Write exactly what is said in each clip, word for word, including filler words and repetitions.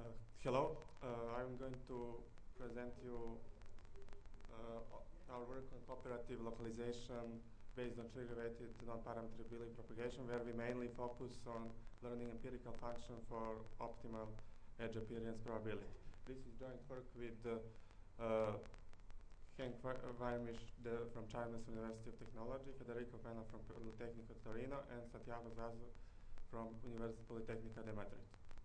Uh, hello, uh, I'm going to present you uh, our work on cooperative localization based on tree-related non-parametric Billy propagation, where we mainly focus on learning empirical function for optimal edge appearance probability. This is joint work with uh, uh, Henk Weirmish from Chinese University of Technology, Federico Penna from Politecnico Torino, and Santiago Zazo from University Politecnica de Madrid.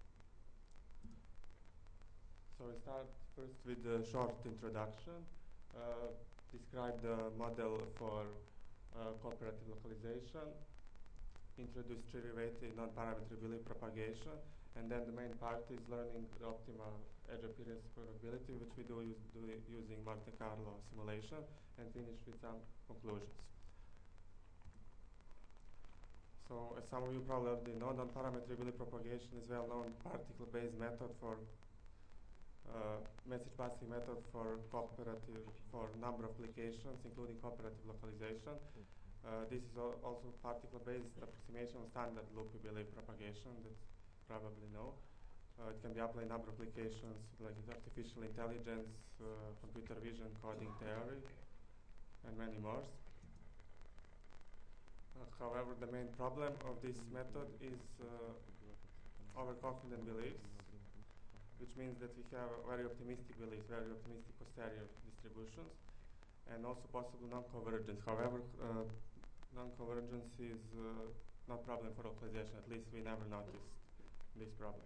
So we start first with a short introduction, uh, describe the model for uh, cooperative localization, introduce tree-related non-parametric Billy propagation, and then the main part is learning the optimal edge appearance probability, which we do, use, do using Monte Carlo simulation, and finish with some conclusions. So as some of you probably already know, non-parametric Billy propagation is a well-known particle-based method for Uh, message passing method for cooperative, for number of applications, including cooperative localization. Uh, this is al also particle-based approximation of standard loopy Billy propagation that you probably know. Uh, it can be applied in a number of applications like artificial intelligence, uh, computer vision, coding theory, and many more. Uh, however, the main problem of this method is uh, overconfident beliefs, which means that we have very optimistic beliefs, very optimistic posterior distributions, and also possible non-convergence. However, uh, non-convergence is uh, not a problem for localization. At least we never noticed this problem.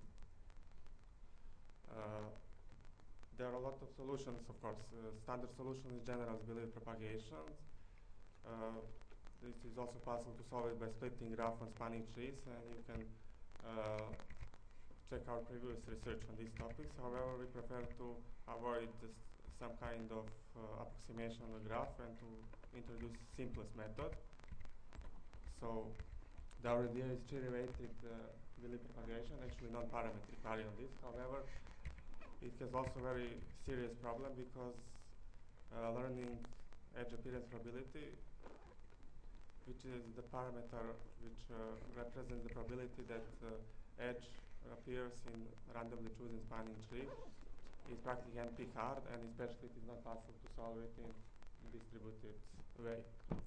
Uh, there are a lot of solutions, of course. Uh, standard solution is general belief propagations. Uh, this is also possible to solve it by splitting graph on spanning trees, and you can uh, check our previous research on these topics. However, we prefer to avoid just some kind of uh, approximation of the graph and to introduce simplest method. So the idea is tree-related uh, Billy propagation, actually non-parametric value on this. However, it has also very serious problem because uh, learning edge appearance probability, which is the parameter which uh, represents the probability that uh, edge appears in randomly chosen spanning tree, is practically N P hard, and especially it is not possible to solve it in a distributed way.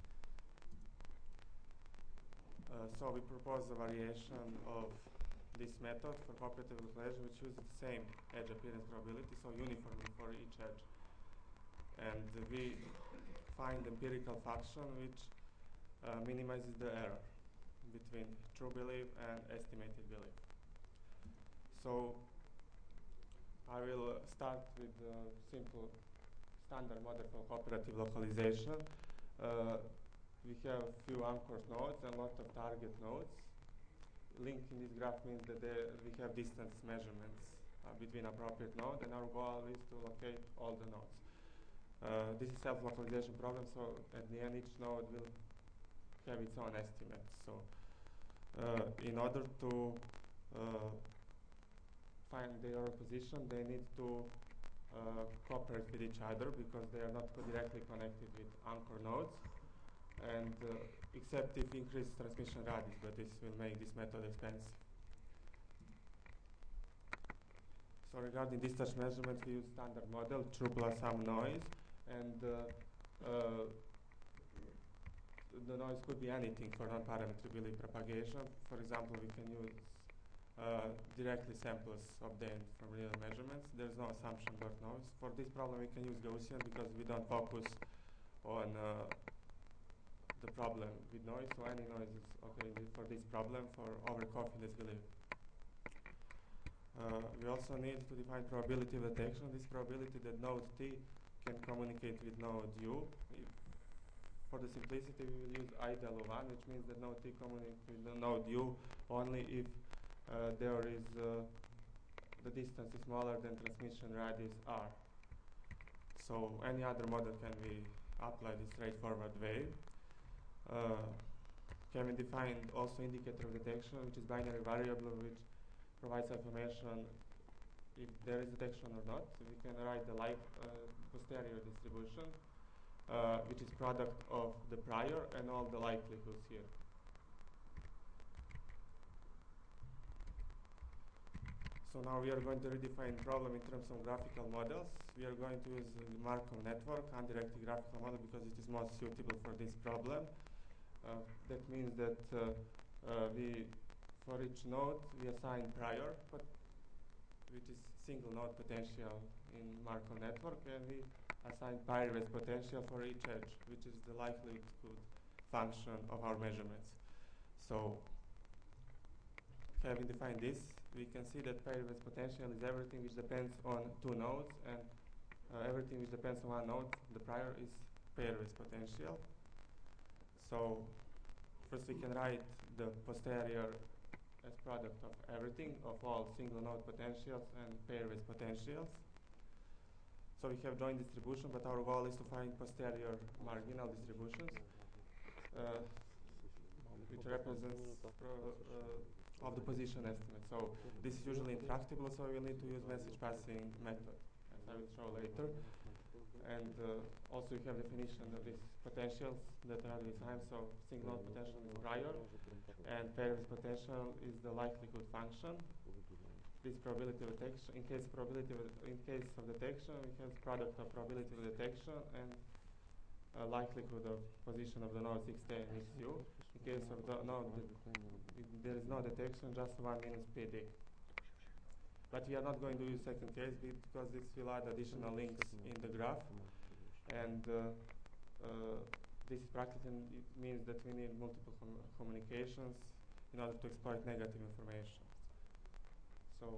Uh, so we propose a variation of this method for cooperative localization, which uses the same edge appearance probability, so uniformly for each edge. And uh, we find empirical function which uh, minimizes the error between true belief and estimated belief. So I will uh, start with a simple standard model for cooperative localization. Uh, we have a few anchor nodes and a lot of target nodes. Link in this graph means that there we have distance measurements uh, between appropriate node, and our goal is to locate all the nodes. Uh, this is self-localization problem, so at the end each node will have its own estimates. So uh, in order to uh, find their position, they need to uh, cooperate with each other because they are not co directly connected with anchor nodes, and uh, except if increase transmission radius, but this will make this method expensive. So regarding distance measurement, we use standard model, true plus some noise, and uh, uh, the noise could be anything for non-parametric Billy propagation. For example, we can use Uh, directly samples obtained from real measurements. There's no assumption about noise. For this problem, we can use Gaussian because we don't focus on uh, the problem with noise, so any noise is okay for this problem for overconfidence belief. Uh, we also need to define probability of detection. This probability that node T can communicate with node U. If for the simplicity, we will use I del one, which means that node T communicates with the node U only if Uh, there is uh, the distance is smaller than transmission radius r. So any other model can be applied in straightforward way. Uh, can be defined also indicator of detection, which is binary variable, which provides information if there is detection or not. So we can write the like uh, posterior distribution, uh, which is product of the prior and all the likelihoods here. So now we are going to redefine problem in terms of graphical models. We are going to use the Markov network, undirected graphical model, because it is most suitable for this problem. Uh, that means that uh, uh, we, for each node, we assign prior, but which is single node potential in Markov network, and we assign pairwise potential for each edge, which is the likelihood function of our measurements. So, having defined this, we can see that pairwise potential is everything which depends on two nodes, and uh, everything which depends on one node, the prior, is pairwise potential. So, first we can write the posterior as product of everything, of all single node potentials and pairwise potentials. So we have joint distribution, but our goal is to find posterior marginal distributions, uh, which represents pro, uh, of the position estimate. So this is usually intractable, so we'll need to use message passing method, as I will show later. And uh, also you have definition of these potentials that are defined. So single node potential is prior, and pairwise potential is the likelihood function. This probability of detection. In case probability of, in case of detection, we have product of probability of detection and uh, likelihood of position of the nodes xt and xu. In case of the node, there is no detection, just one minus P D. But we are not going to use second case because this will add additional links in the graph, and uh, uh, this practically means that we need multiple com communications in order to exploit negative information. So,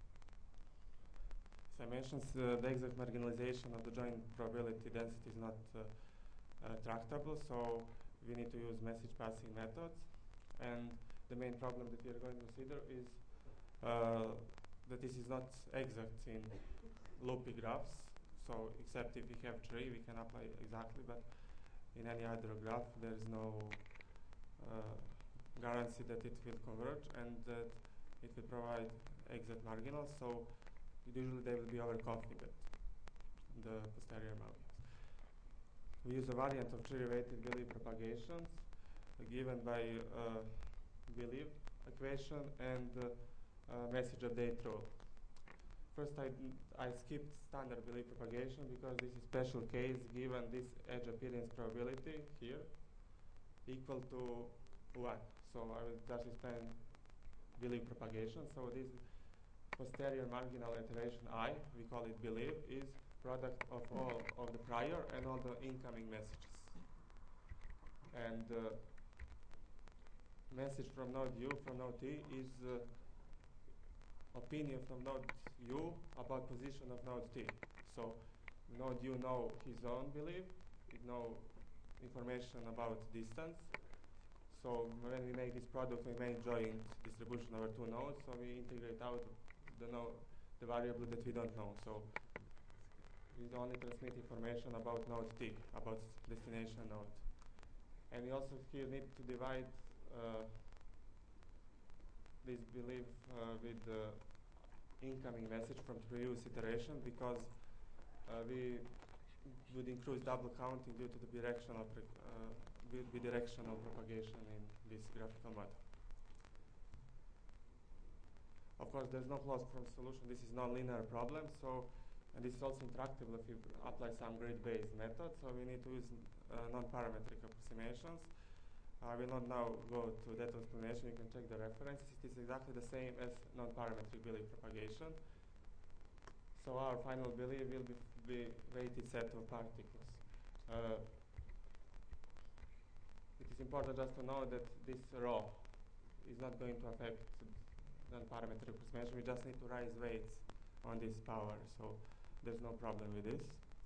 as I mentioned, uh, the exact marginalization of the joint probability density is not uh, uh, tractable, so we need to use message passing methods. And the main problem that we are going to consider is uh, that this is not exact in loopy graphs. So, except if we have tree, we can apply exactly, but in any other graph, there is no uh, guarantee that it will converge and that it will provide exact marginals. So, usually they will be overconfigured, the posterior marginals. We use a variant of tree-related belief propagations uh, given by uh, belief equation and uh, uh, message update rule. First, I, I skipped standard belief propagation because this is special case given this edge appearance probability here equal to one. So I will just explain belief propagation. So this posterior marginal iteration I, we call it belief, is product of all of the prior and all the incoming messages. And uh, message from node U from node T is uh, opinion from node U about position of node T. So node U know his own belief, it know information about distance. So when we make this product, we make joint distribution over two nodes, so we integrate out the node, the variable that we don't know. So we only transmit information about node T, about destination node. And we also here need to divide uh, this belief uh, with the incoming message from previous iteration, because uh, we would increase double counting due to the directional uh, bidirectional propagation in this graphical model. Of course, there's no closed form solution. This is non-linear problem, so and this is also intractable if you apply some grid-based method. So we need to use uh, non-parametric approximations. I will not now go to that explanation. You can check the references. It is exactly the same as non-parametric belief propagation. So our final belief will be, be weighted set of particles. Uh, it is important just to know that this rho is not going to affect non-parametric approximation. We just need to raise weights on this power, so there's no problem with this.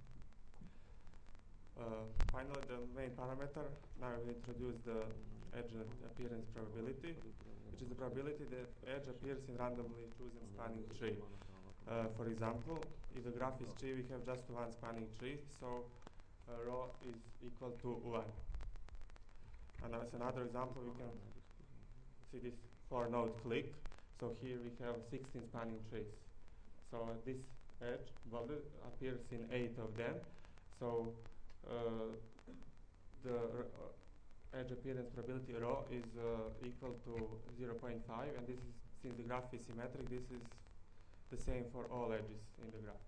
Uh, finally, the main parameter, now we introduce the edge appearance probability, which is the probability that edge appears in randomly chosen spanning tree. Uh, for example, if the graph is tree, we have just one spanning tree, so uh, rho is equal to one. And as another example, we can see this four node click. So here we have sixteen spanning trees. So this edge value appears in eight of them. So uh, the uh, edge appearance probability rho is uh, equal to zero point five, and this is, since the graph is symmetric, this is the same for all edges in the graph.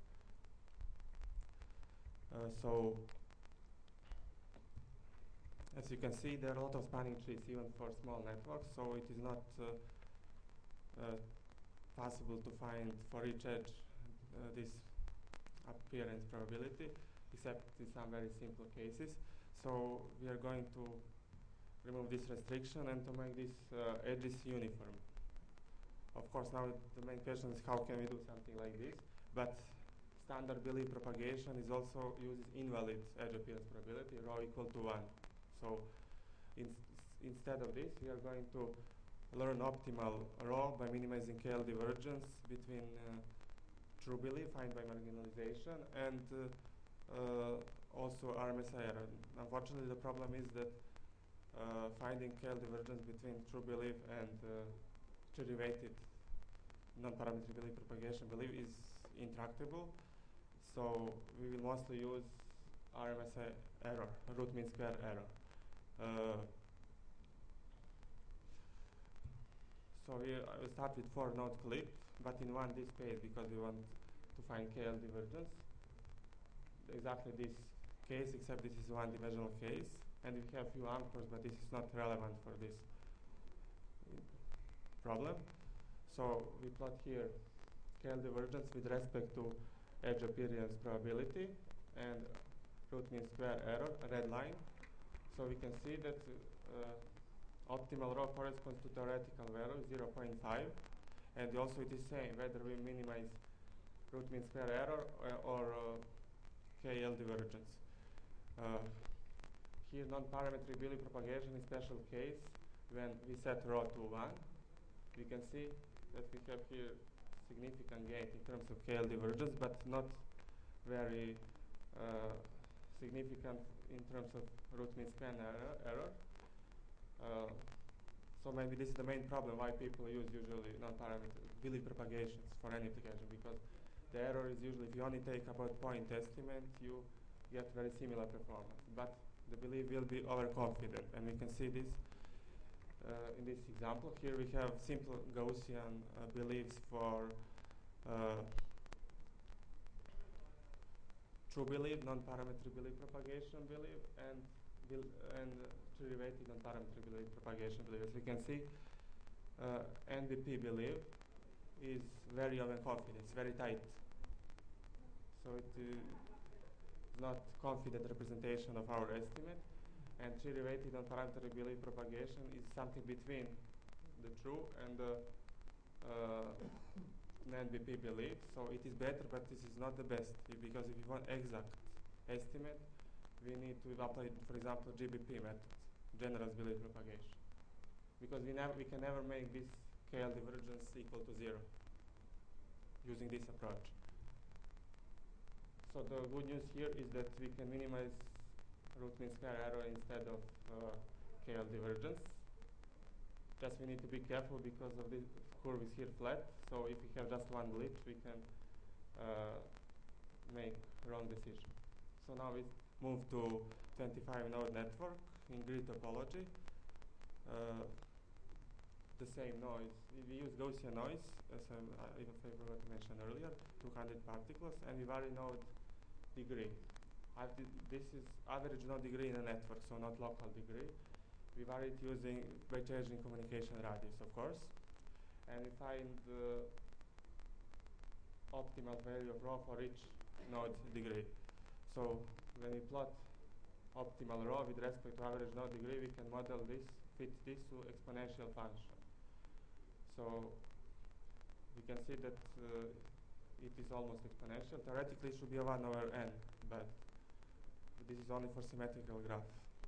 Uh, so, as you can see, there are a lot of spanning trees even for small networks, so it is not uh, uh, possible to find for each edge uh, this appearance probability, except in some very simple cases. So we are going to remove this restriction and to make these uh, edges uniform. Of course, now the main question is how can we do something like this, but standard belief propagation is also uses invalid edge appearance probability, rho equal to one. So in instead of this, we are going to learn optimal rho by minimizing K L divergence between uh, true belief find by marginalization and uh, uh, also R M S I error. Unfortunately, the problem is that uh, finding K L divergence between true belief and uh, derivative non-parametric belief propagation belief is intractable. So we will mostly use R M S I error, root mean square error. Uh, so we uh, will start with four node clip, but in one D space because we want to find K L divergence. Exactly this case, except this is one dimensional case, and we have few anchors, but this is not relevant for this problem. So we plot here K L divergence with respect to edge appearance probability and root mean square error, a red line. So we can see that uh, optimal rho corresponds to theoretical value zero point five, and also it is same whether we minimize root mean square error uh, or uh, K L divergence. Uh, here non-parametric belief propagation is special case when we set rho to one. We can see that we have here significant gain in terms of K L divergence, but not very uh, significant in terms of root mean square error. error. Uh, so maybe this is the main problem why people use usually non-parametric belief propagations for any application, because the error is usually, if you only take about point estimate, you get very similar performance. But the belief will be overconfident, and we can see this uh, in this example. Here we have simple Gaussian uh, beliefs for uh, true belief, non-parametric belief propagation belief, and bil and uh, derivative non-parametric belief propagation belief. As we can see, uh, N B P belief is very overconfident, it's very tight. So it is not confident representation of our estimate, and derivative non-parametric belief propagation is something between the true and the uh, N B P belief. So it is better, but this is not the best, because if you want exact estimate, we need to apply, for example, G B P method, generous belief propagation, because we never we can never make this K L divergence equal to zero using this approach. So the good news here is that we can minimize root mean square error instead of uh, K L divergence. Just we need to be careful because of this curve is here flat. So if we have just one glitch, we can uh, make wrong decision. So now we move to twenty-five node network in grid topology. Uh, the same noise. We use Gaussian noise, as I, I forgot to mention earlier, two hundred particles, and we vary node degree. This is average node degree in a network, so not local degree. We vary it using by changing communication radius, of course, and we find the optimal value of rho for each node degree. So when we plot optimal rho with respect to average node degree, we can model this, fit this to exponential function. So we can see that uh, it is almost exponential. Theoretically, it should be a one over n, but this is only for symmetrical graph.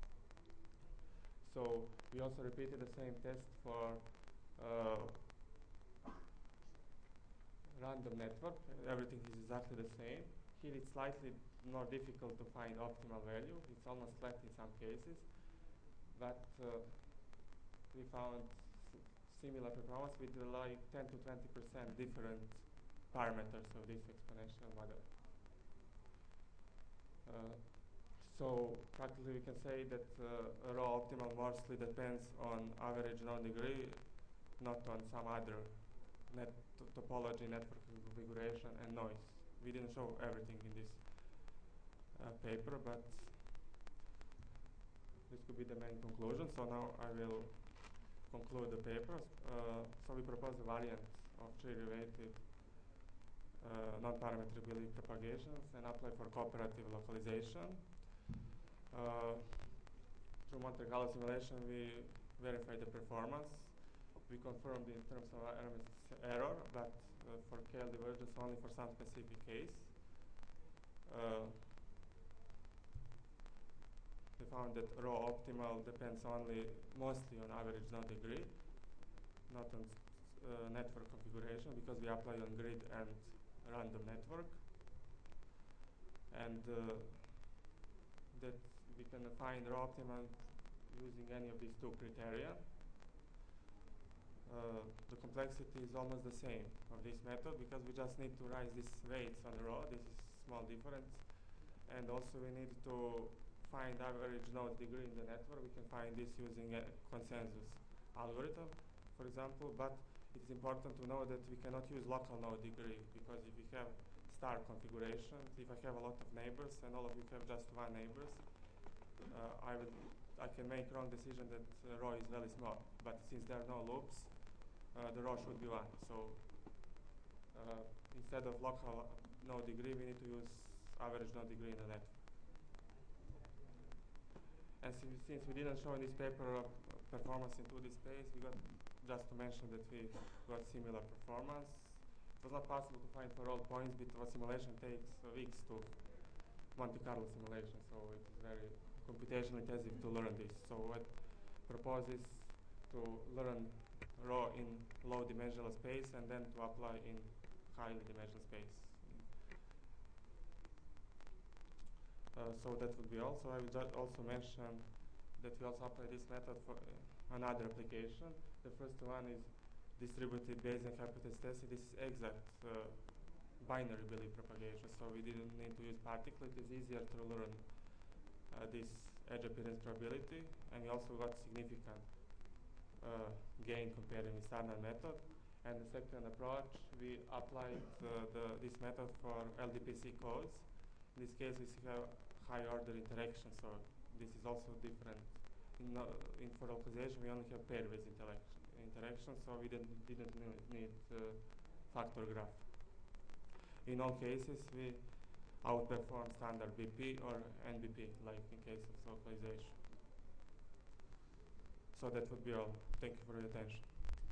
So we also repeated the same test for uh, random network. Everything is exactly the same. Here it's slightly more difficult to find optimal value. It's almost flat in some cases, but uh, we found similar performance with uh, like ten to twenty percent different parameters of this exponential model. Uh, so practically we can say that uh, rho optimal mostly depends on average node degree, not on some other net topology, network configuration, and noise. We didn't show everything in this uh, paper, but this could be the main conclusion. So now I will conclude the paper. Uh, so we propose a variant of tree-related uh, non-parametrically propagations and apply for cooperative localization. Uh, through Monte Carlo simulation, we verify the performance. We confirmed in terms of Hermitian error, but uh, for K L divergence only for some specific case. Uh, we found that rho optimal depends only mostly on average node degree, not on uh, network configuration, because we apply on grid and random network. And uh, that we can find rho optimal using any of these two criteria. Uh, the complexity is almost the same of this method because we just need to raise these weights on the rho. This is small difference. And also we need to find average node degree in the network. We can find this using a consensus algorithm, for example, but it's important to know that we cannot use local node degree because if we have star configurations, if I have a lot of neighbors and all of you have just one neighbors, uh, I, will, I can make wrong decision that uh, rho is very small. But since there are no loops, uh, the rho should be one. So uh, instead of local node degree, we need to use average node degree in the network. And since, since we didn't show in this paper uh, performance in two D space, we got just to mention that we got similar performance. It was not possible to find for all points, because simulation takes uh, weeks to Monte Carlo simulation, so it is very computationally intensive to learn this. So what propose is to learn rho in low dimensional space and then to apply in highly dimensional space. Uh, so that would be all. So I will just also mention that we also apply this method for uh, another application. The first one is distributed Bayesian hypothesis testing. This is exact uh, binary Billy propagation, so we didn't need to use particle. It is easier to learn uh, this edge appearance probability, and we also got significant uh, gain comparing with standard method. And the second approach, we applied uh, the, this method for L D P C codes. In this case, we have high order interaction, so this is also different. In, uh, in for localization, we only have pair-based interaction, interaction, so we didn't, didn't need uh, factor graph. In all cases, we outperform standard B P or N B P, like in case of localization. So that would be all. Thank you for your attention.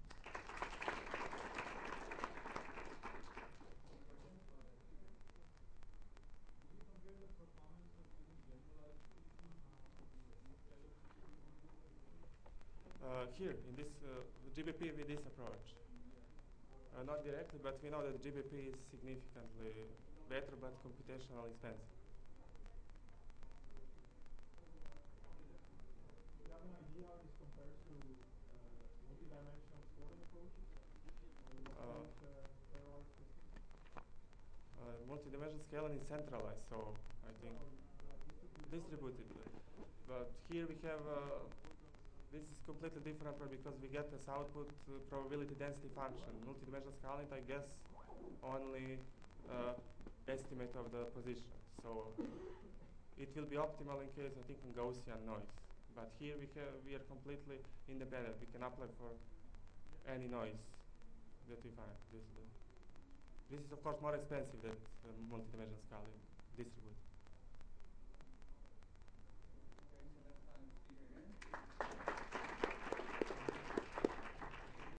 Uh, here, in this uh, G B P with this approach. Uh, not directly, but we know that G B P is significantly better, but computationally expensive. Do you have an idea how this compares to uh, multi-dimensional scoring approaches? Or what uh, there are uh, multi-dimensional scaling is centralized, so I think distributed. But here we have uh, this is completely different because we get as output uh, probability density function. Multi-dimensional scaling, I guess, only uh, estimate of the position. So it will be optimal in case, I think, in Gaussian noise. But here we have we are completely independent. We can apply for any noise that we find. This is, the, this is of course more expensive than uh, multi-dimensional scaling distributed.